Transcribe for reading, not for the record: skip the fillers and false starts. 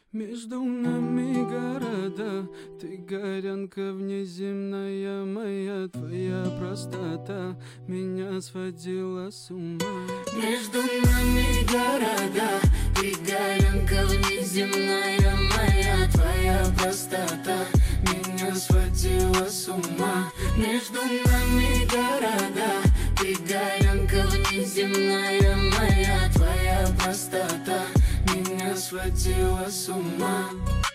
Между нами города, ты горянка внеземная моя, твоя простота меня сводила с ума. Между нами города, ты горянка внеземная моя, твоя простота меня сводила с ума. Между нами города, ты горянка внеземная моя, твоя простота меня сводила с ума.